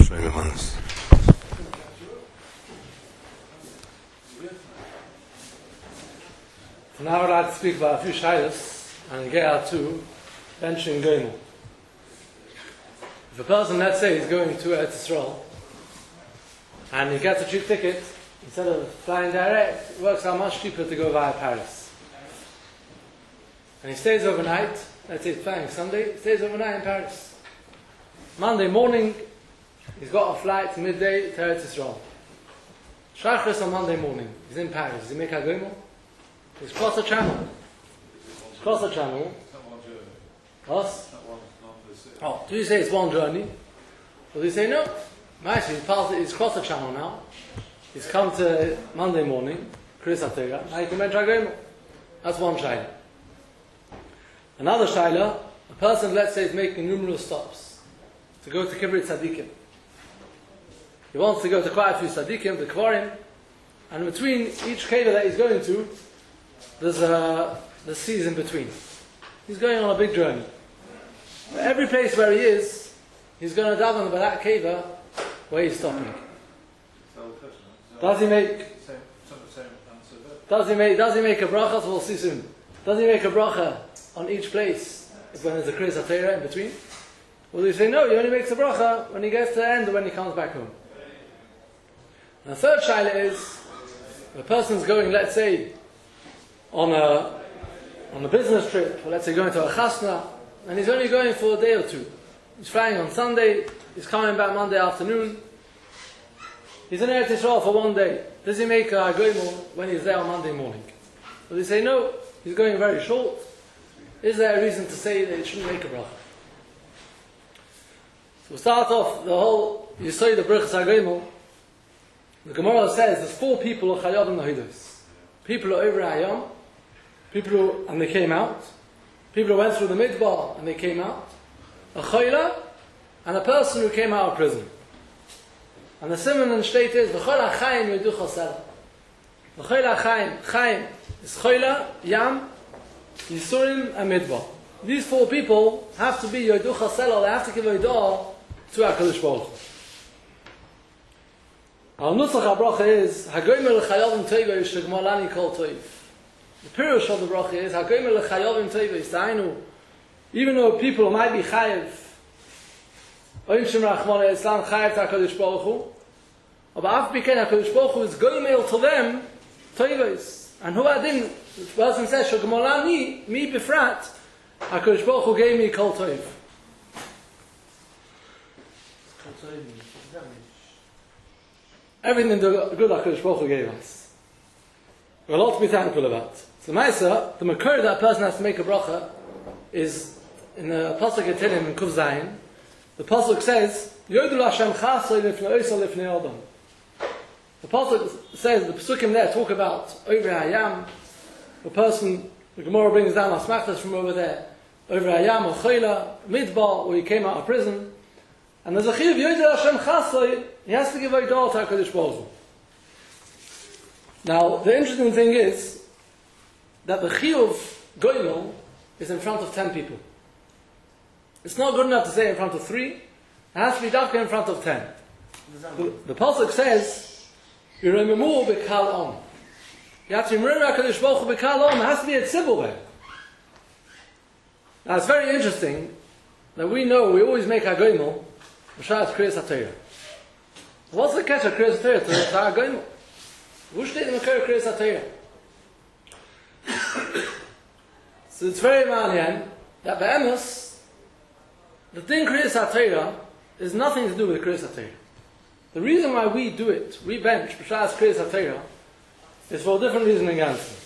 Now I'd like to speak about a few shilas and get out to benching Goimel. If a person, let's say, is going to Eretz Yisrael and he gets a cheap ticket, instead of flying direct, it works out much cheaper to go via Paris. And he stays overnight, let's say he's flying Sunday, he stays overnight in Paris. Monday morning, he's got a flight midday to Eretz Yisrael. Shachris on Monday morning, he's in Paris. Does he make a Goimel? He's crossed the channel. He's crossed the channel. What? Oh, do you say it's one journey? Or do you say no? Actually, he's crossed the channel now. He's come to Monday morning, Kriyas HaTorah. Now you can mention Goimel. That's one shayla. Another shayla, a person, let's say, is making numerous stops to go to Kibbutz Tzadikim. He wants to go to quite a few Tzadikim, the Kvarim, and in between each keva that he's going to, there's the seas in between. He's going on a big journey. But every place where he is, he's going to daven by that keva where he's stopping. Does he make a bracha? So we'll see soon. Does he make a bracha on each place when there's a Kriyas HaTorah in between? Or do you say no? He only makes a bracha when he gets to the end or when he comes back home. And the third shayla is, the person's going, let's say, on a business trip, or let's say going to a chasna, and he's only going for a day or two. He's flying on Sunday, he's coming back Monday afternoon. He's in Eretz Yisrael for one day. Does he make a goimel when he's there on Monday morning? Or do you say no, he's going very short? Is there a reason to say that he shouldn't make a bracha? So we'll start off the whole, you say the Birchas HaGoimel. The Gemara says there's four people of Chayavim Nahidos. People who are over Hayam, people who, and they came out. People who went through the Midbar and they came out. A Chayla, and a person who came out of prison. And the simon and state is V'chol HaChaim Yedu Chasel. V'chol HaChaim, Chaim is Chayla, Yam, Yisurim, and Midbar. These four people have to be Yedu Chasel, they have to give Yedah to HaKadosh Baruch Hu. Our Nusach HaBracha is Hagoymer L'chayavim Teiva Yishagmalani Kol Toiv. The Pirush of the Bracha is Hagoymer L'chayavim Teiva Yisdainu. Even though people might be Chayiv Oimshim Rachmana Islam Chayiv HaKadosh Baruch Hu, but after Beken HaKadosh Baruch Hu is Goymer to them Teivas. And who adin, the person says Shagmalani, me befrat, HaKadosh Baruch Hu gave me Kol Toiv. Everything the good HaKadosh Baruch Hu gave us. We're a lot to be thankful about. So Maisa, the makor that a person has to make a bracha is in the Pasuk Yetilim in Kuv Zayin. The Pasuk says, Yodul Hashem Chasoi Lifnei Oisa Lifnei Adam. The Pasuk says, the Pasukim there talk about over Hayam, the person, the Gemara brings down Asmachtas from over there, over Hayam or Chayla, Midbar, where he came out of prison. And there's a chiyuv Yodel Hashem Chasoi, he has to give a Yodel to HaKadosh Baruch Hu. Now, the interesting thing is that the chiyuv Goimel is in front of 10 people. It's not good enough to say in front of 3, it has to be dafka in front of 10. The Pasuk says, Yirememu B'kal Om. You have to remember HaKadosh Baruch Hu B'kal Om, it has to be a tzibur there. Now, it's very interesting that we know we always make our Goimel B'shas Kriyas HaTorah. What's the catch of Kriyas HaTorah to the Goimel? Who steht in the Kriyas HaTorah? So it's very ma'anian that Be'emes, the thing Kriyas HaTorah is nothing to do with Kriyas HaTorah. The reason why we do it, we bench B'shas Kriyas HaTorah, is for a different reason in Gansen.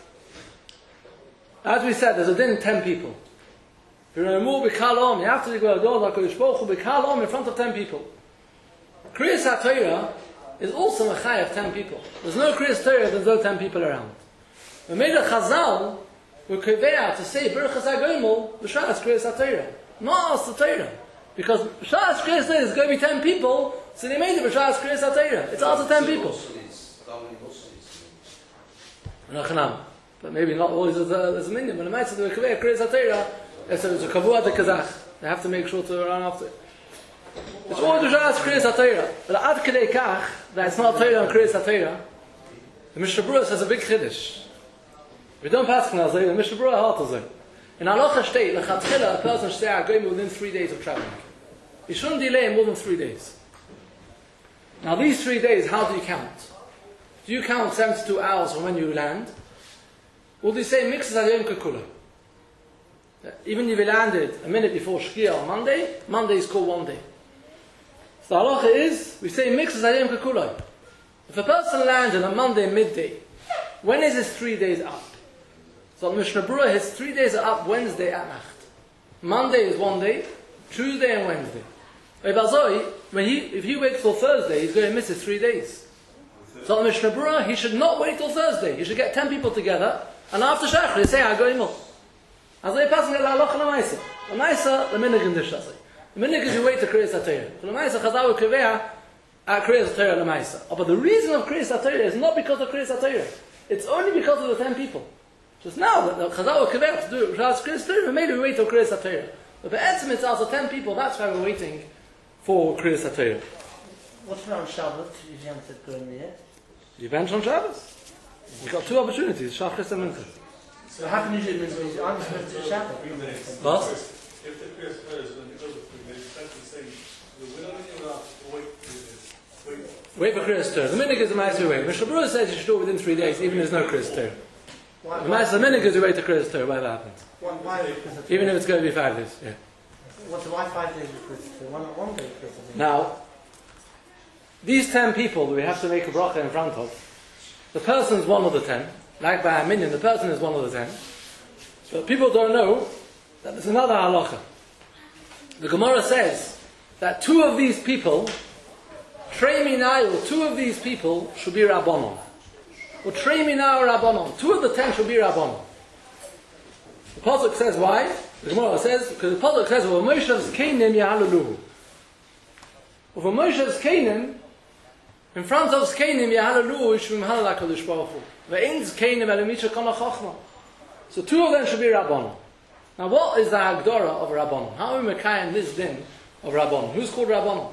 As we said, there's a din 10 people. If you're going to move B'kalom, you have to go to HaKadosh Baruch Hu B'kalom in front of 10 people. Kriyas HaTorah is also a chay of 10 people. There's no Kriyas HaTorah, there's no 10 people around. We made a Chazal, we're kivea to say Birchas HaGoimel B'shas Kriyas HaTorah. Not as the Torah. Because B'shas Kriyas HaTorah is going to be 10 people, so they made it B'shas Kriyas HaTorah. It's also 10 people. But maybe not always as a minion. When the Mitzvah do a kivea Kriyas HaTorah, it's a kavua de kazach. They have to make sure to run after it. It's all the Shas Kriyas HaTorah. But Ad Kedei Kach, that it's not Torah and Kriyas HaTorah, the Mishnah Berurah says a big Chiddush. We don't pass on the Mishnah Berurah halt us. In Halacha state, Lechatchila, a person should say Agayim within 3 days of traveling. He shouldn't delay more than 3 days. Now these 3 days, how do you count? Do you count 72 hours from when you land? Or do you say mixes Yom Kekula? Even if you landed a minute before Shkia on Monday, Monday is called 1 day. So the halacha is, we say mixes Yom Kekula. If a person landed on Monday midday, when is his 3 days up? So Mishnah Berurah, his 3 days are up Wednesday at Nacht. Monday is 1 day, Tuesday and Wednesday. If he waits till Thursday, he's going to miss his 3 days. So Mishnah Berurah, he should not wait till Thursday. He should get 10 people together, and after Shachar, he say, Agoimel. As they pass on the Halacha Lamaisa. Lamaisa, the minig in this Shasai. The minig is you wait to Kriyas HaTorah. Lamaisa, Chazal Kivea, at Kriyas HaTorah Lamaisa. But the reason of Kriyas HaTorah is not because of Kriyas HaTorah. It's only because of the 10 people. Just now, the Chazal Kivea to do Kriyas HaTorah, maybe we wait till Kriyas HaTorah. But the Etzim, it's also 10 people, that's why we're waiting for Kriyas HaTorah. What's around Shabbat? You haven't said go in there. You bench on Shabbos? You've got 2 opportunities, Shachris and Mincha. So how can you do it when I'm supposed to Shabbat? What? If the Kriyas first, when it goes to the that's the same. We're not going to wait for Kriyas HaTorah. The minig is the Ma'aseh way. Mishnah Berurah says you should do it within 3 days, even if there's no Kriyas HaTorah. The Ma'aseh minig is you wait to Kriyas HaTorah, whatever happens. Why? Even if it's going to be 5 days, yeah. Why 5 days of Kriyas HaTorah? One day of Kriyas HaTorah. Now, these 10 people that we have to make a bracha in front of, the person's one of the 10. Like by a minion, the person is one of the 10. But people don't know that there's another halacha. The Gemara says that 2 of these people, Trei Minayu, 2 of these people should be Rabbanon. Or Trei Minayu Rabbanon. 2 of the 10 should be Rabbanon. The Pasuk says why? The Gemara says, because the Pasuk says, "Over Moshe's Kainim Yahaluluhu." Over Moshe's Kainim, in front of Kainim Yahaluluhu, Yishvim Halal HaKadosh Baruch Hu. Ve'inz Kainim Elamicha Kana Chachma. So 2 of them should be Rabbanon. Now what is the Hagdara of Rabbanon? How are we Mekayim this din of Rabbanon? Who's called Rabbanon?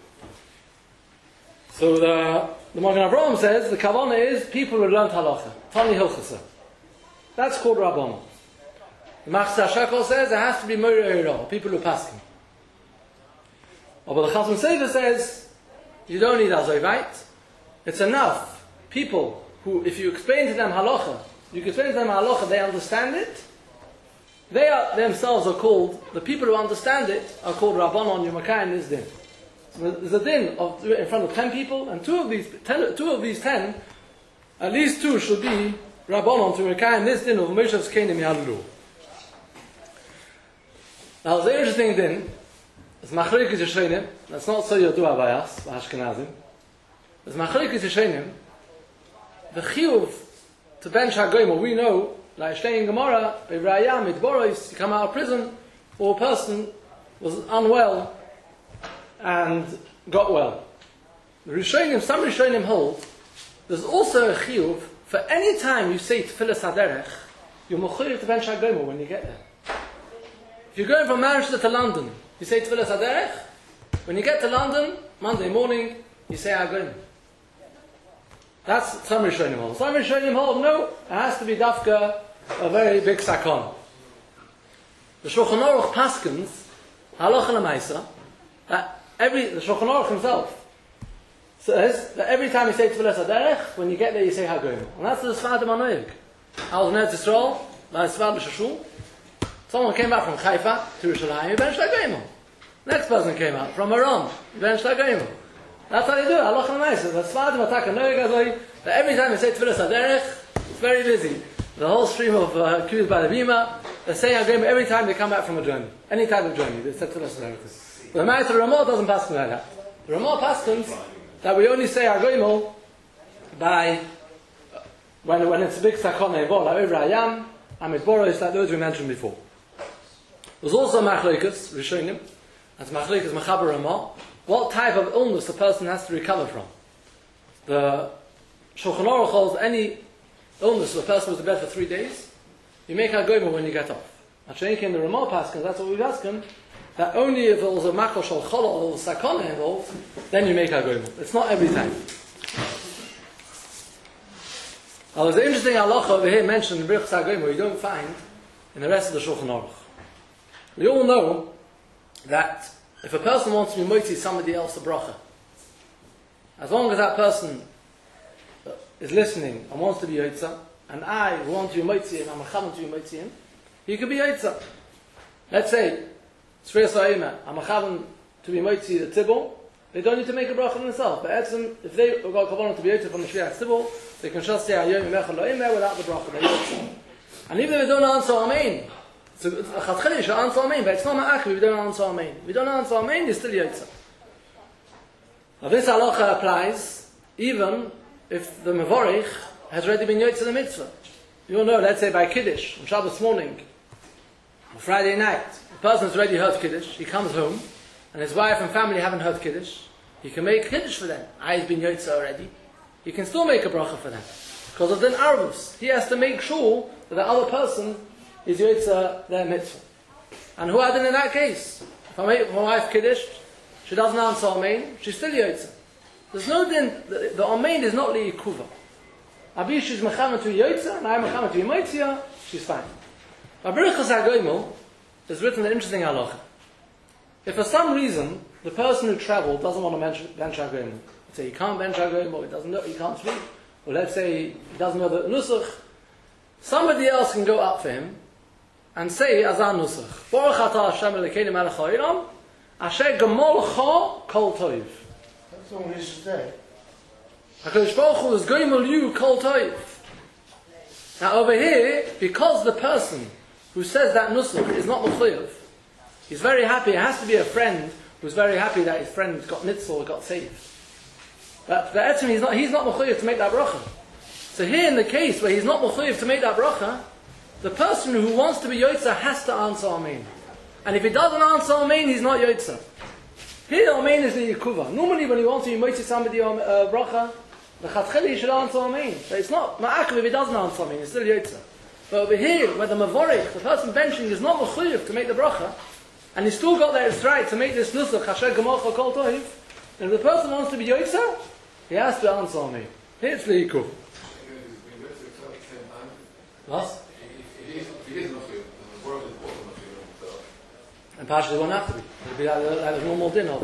So the Magen Avraham says the Kavanah is people who learned Halacha. Tani Hilchasa. That's called Rabbanon. The Machzor HaShekel says it has to be Morei Eirah, people who pass him. But the Chasam Sofer says you don't need Azovite. It's enough people who, if you explain to them Halacha, they understand it. They are themselves are called, the people who understand it are called Rabbanon Yomakayin is din. So there's a din in front of 10 people, and 2 of these 10, at least 2 should be Rabbanon to Yomakayin is din of Moshe's Kainim Yahalulu. Now the interesting din is Machlokes Rishonim. That's not so Yodua by us, by Ashkenazim. There's Machlokes Rishonim. The chiyuv to bench Hagoyim, we know, like Shtei in Gemara, Bevrayam, Midboros, you come out of prison, or a person was unwell and got well. The Rishonim, some Rishonim hold, there's also a chiyuv for any time you say Tfilas HaDerech, you're mechuyev to bench Hagoyim when you get there. If you're going from Manchester to London, you say Tfilas HaDerech. When you get to London, Monday morning, you say Hagoyim. That's some Rishonim hold. Some Rishonim hold, no, it has to be dafka a very big sakon. The Shulchan Aruch paskins, halacha l'maisa, that the Shulchan Aruch himself says that every time you say Tfilas HaDerech, when you get there you say Hagoyim. And that's the Sfad Manoyeg. I was in Eretz Yisrael, by Sfad B'Shashul. Someone came back from Haifa to Yerushalayim, he benched Hagoyim. Next person came out from Aram, he benched Hagoyim. That's how they do it. Allah Chanaisa. The Sfadim attack and that every time you say Tfilas HaDerech, it's very busy. The whole stream of accused by the Bima, they say Hagoyim every time they come back from a journey. Any type of journey, they say Tfilas HaDerech. But the Ma'aseh Ramah doesn't pass like that. The Ramah passes that we only say Hagoyim by when it's a big sakona involved, like over Hayam, Amid Boros, like those we mentioned before. There's also Machlokes Rishonim, that's Machlokes Mechaber Ramah. What type of illness a person has to recover from? The Shulchan Aruch holds any illness if a person was in bed for 3 days, you make Hagoyim when you get off. Actually, in the Ramah Paskin, that's what we've asked him, that only if it was a makal shal cholol or sakana involved, then you make a goimel. It's not every time. Now there's an interesting halacha over here mentioned in Birchas HaGoimel you don't find in the rest of the Shulchan Aruch. We all know that if a person wants to be moitzi somebody else a bracha, as long as that person is listening and wants to be yotza, and I want to be moitzi and I'm a chavan to be moitzi him, he could be yotza. Let's say, Tzvir Sa'ima, I'm a chavan to be moitzi the tibble, they don't need to make a bracha themselves. But if they got kavanah to be yotza from the Shviach tibble, they can just say Hayom Yimechel Lo'imeh without the bracha. They're yotza. And even if they don't answer Amen, so Chatchili should answer Amen, but it's not ma'akev if we don't answer Amen. If we don't answer Amen, you're still yotza. Now this halacha applies even if the Mevorich has already been yotza the mitzvah. You all know, let's say by Kiddush, on Shabbos morning, on Friday night, the person's already heard Kiddush, he comes home, and his wife and family haven't heard Kiddush, he can make Kiddush for them. He's been yotza already. He can still make a bracha for them. Because of the arvus. He has to make sure that the other person is yotza their mitzvah. And who had it in that case? If I make my wife Kiddush, she doesn't answer Amen, she's still yotza. There's no din, the Amen is not li'ikuva. Abish is mechamet to yotza, and I'm mechamet to yimotzia, she's fine. By Birchas HaGoimel, there's written an interesting halacha. If for some reason, the person who travelled doesn't want to bench HaGoimel, let's say he can't bench HaGoimel, or he doesn't know, he can't speak, or let's say he doesn't know the nusach, somebody else can go up for him and say Azan nusach. Baruch atah Hashem Elokeinu melech ha'olam, asher gemolcha kol tov. That's all he should say. HaKadosh Baruch Hu is goimel you kol tov. Now over here, because the person who says that nusach is not mechuyev, he's very happy. It has to be a friend who's very happy that his friend got mitzvah or got saved. But the etzim, he's not mechuyev to make that bracha. So here in the case where he's not mechuyev to make that bracha, the person who wants to be yotza has to answer Amen. And if he doesn't answer Amen, he's not yotza. Here Amen is the yikuva. Normally when you want to yotza somebody on bracha, the chatchili should answer Amen. But it's not ma'akev if he doesn't answer Amen, he's still yotza. But over here, where the mavorich, the person benching, is not mechuyev to make the bracha, and he's still got that right to make this nusach, Hashem Gemolcha Kol Tov, and if the person wants to be yotza, he has to answer Amen. Here it's the yikuv. What? And partially it won't have to be. It'll be like a normal din of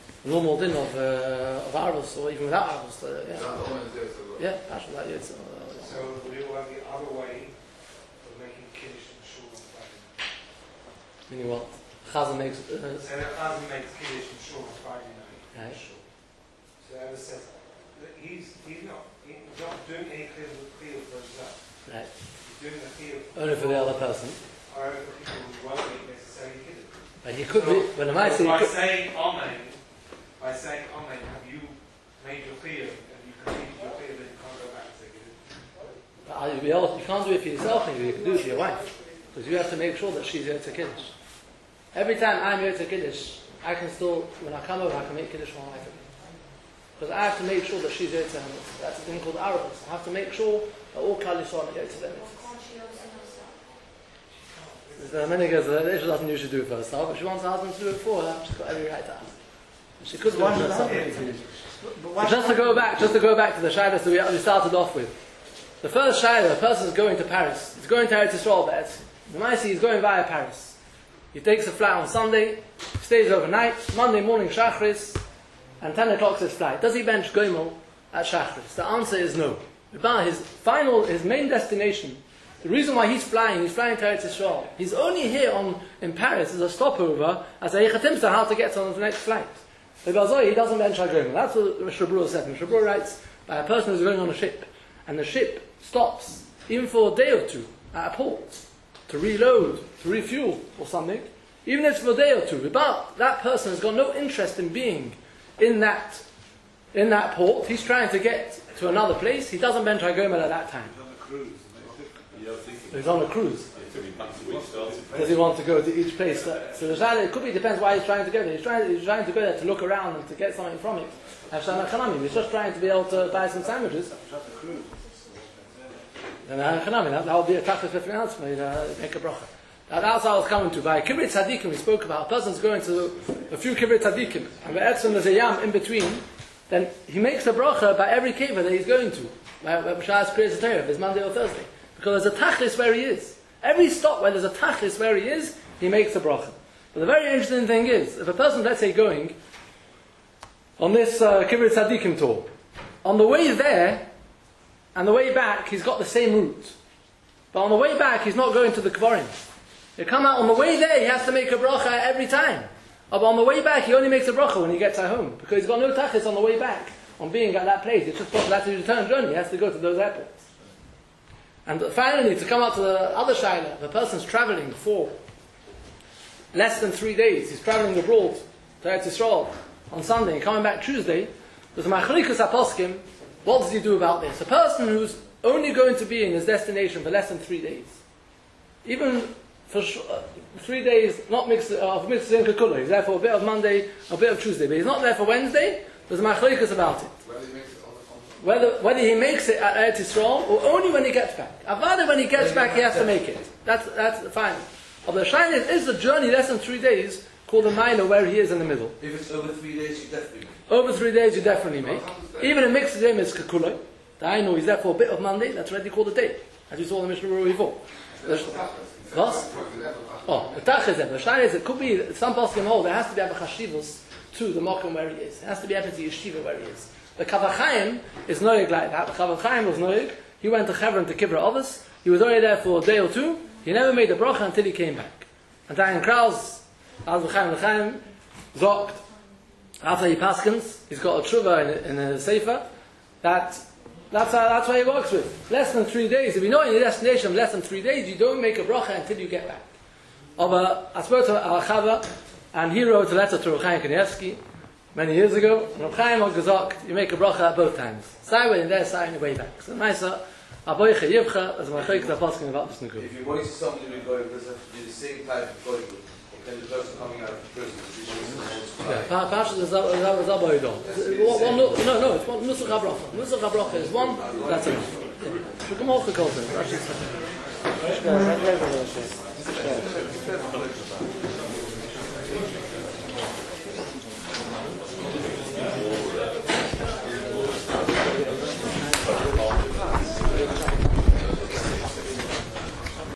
arvus, or even without arvus. Yeah, partially like yotza. So we will have the other way of making kiddush in the shul on Friday night. Meaning what? Chazan makes. So the Chazan makes kiddush in the shul on Friday night. Right. So Ever says that he's not doing any clear for himself. Right. He's doing the clear Only for the other person. or for people who won't make necessarily kiddush. But he could be. But the might say. By saying Amen, have you made your clear and you completed your clear, then you can't go back and say kiddush. You can't do it for yourself, maybe you can do it for your wife. Because you have to make sure that she's Yotze Kiddush. Every time I'm Yotze Kiddush, I can still, when I come over, I can make Kiddush for my wife. Because I have to make sure that she's Yotze Kiddush. That's a thing called Arabus. I have to make sure that all Klal Yisrael are Yotze Kiddush. There are many girls that Isha doesn't usually do it for herself, but she wants her husband to do it for her. She's got every right to ask. She could do it for herself. But just to go back to the shaylas that we started off with. The first shayla, a person is going to Paris. He's going to Eretz Yisrael, but the Maisi is going via Paris. He takes a flight on Sunday, stays overnight, Monday morning Shachris, and 10 o'clock his flight. Does he bench Goimel at Shachris? The answer is no. His main destination, the reason why he's flying to Eretz Yisrael. He's only here in Paris as a stopover, as a Yechatimsa, how to get on the next flight. He doesn't bench Goimel. That's what Mishra Brura said. Mishra Brura writes, by a person who's going on a ship, and the ship stops, even for a day or two, at a port, to reload, to refuel, or something, even if it's for a day or two, but that person has got no interest in being in that port, he's trying to get to another place, he doesn't bench Goimel at that time. He's on a cruise. Does he want to go to each place? So the shayla, it could be, depends why he's trying to go there. He's trying to go there to look around and to get something from it. He's just trying to be able to buy some sandwiches. And that would be a tachlis for finance, make a bracha. That's what I was coming to. By Kibbutz Tzadikim, we spoke about a person's going to a few Kibbutz Tzadikim, and there's a yam in between, then he makes a bracha by every kibbutz that he's going to. By B'shas Kriyas Torah, if it's Monday or Thursday. Because there's a tachlis where he is. Every stop where there's a tachlis where he is, he makes a bracha. But the very interesting thing is, if a person, let's say, going on this Kibbutz Tzadikim tour, on the way there and the way back, he's got the same route. But on the way back, he's not going to the Kvarim. You come out on the way there, he has to make a bracha every time. But on the way back, he only makes a bracha when he gets at home. Because he's got no tachlis on the way back, on being at that place. It's just that's his return journey. He has to go to those airports. And finally, to come out to the other shaila, the person's traveling for less than 3 days. He's traveling abroad to Eretz Yisrael on Sunday and coming back Tuesday. There's a machalikus aposkim. What does he do about this? A person who's only going to be in his destination for less than 3 days, even for 3 days, not mixed in Kekula. He's there for a bit of Monday, a bit of Tuesday, but he's not there for Wednesday. There's a machalikus about it. Whether he makes it at Eretz Yisrael or only when he gets back. Avada, when he gets back, he has to make it. That's fine. But the shine is the journey less than 3 days, called a minor, where he is in the middle. If it's over 3 days, you definitely make. Over 3 days, you definitely make. Even a mixed name is Kekuloi. The I know he's there for a bit of Monday, that's already called a day. As you saw in the Mishnah Berurah before. What? Oh, the Tach is there. The shine is, it could be, some poskim hold, there has to be a chashivus to the mokum where he is. It has to be a yeshiva where he is. The Kavachayim is noyeg like that. The Kavachayim was noyeg. He went to Hebron to Kibbutz others. He was already there for a day or two. He never made a bracha until he came back. And then Kraus, as L'chaim, zogt, after he paskins, he's got a tshuva in a sefer, that's what he works with. Less than 3 days. If you know in your destination less than 3 days, you don't make a bracha until you get back. I spoke to Al-Chava, and he wrote a letter to Reb Chaim Kanievsky many years ago. Reb Chaim had gesagt, you make a bracha at both times. Say when you're there, say on the way back. So Maisa, Aboicha Yivcha, as my Chayk is asking about this Nukul. If you want to see somebody who's going, does have to be the same type of going, then the person coming out of prison is Parshas is Aboidon. No, it's one Nusach HaBracha. Nusach HaBracha is one, that's it. Shukum Hocha Kolten.